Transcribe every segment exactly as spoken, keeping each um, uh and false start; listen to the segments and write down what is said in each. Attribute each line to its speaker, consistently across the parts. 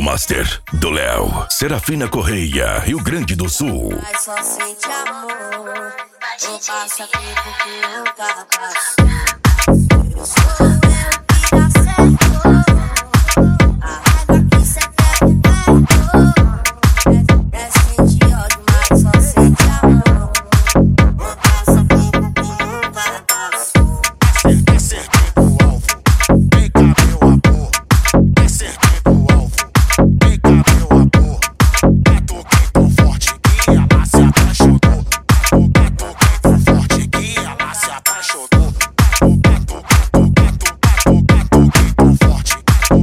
Speaker 1: Master do Léo, Serafina Correia, Rio Grande do Sul.
Speaker 2: Mas só sente amor, ou passa tempo que nunca passa. Eu sou eu que dá certo, a raiva que cê quer me perdoa. É sentir ódio, mas só sente amor, ou passa tempo que nunca passa.
Speaker 3: Acertei no alvo, vem cá meu amor. Acertei no alvo, vem cá meu amor. Batuquei tão forte que ela se apaixonou. Batuquei tão forte que ela se apaixonou. Batuquei tão forte,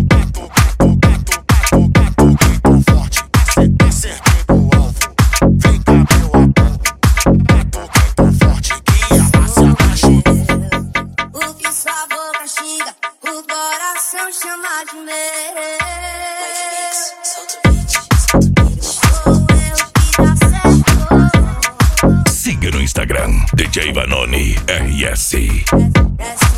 Speaker 3: batuquei tão forte. Acertei no alvo, vem cá meu amor. Batuquei tão forte que ela se apaixonou.
Speaker 2: O que sua boca xinga, o coração chama de meu. Sou eu que dá certo.
Speaker 1: Siga no Instagram, D J Vanoni R S.
Speaker 2: É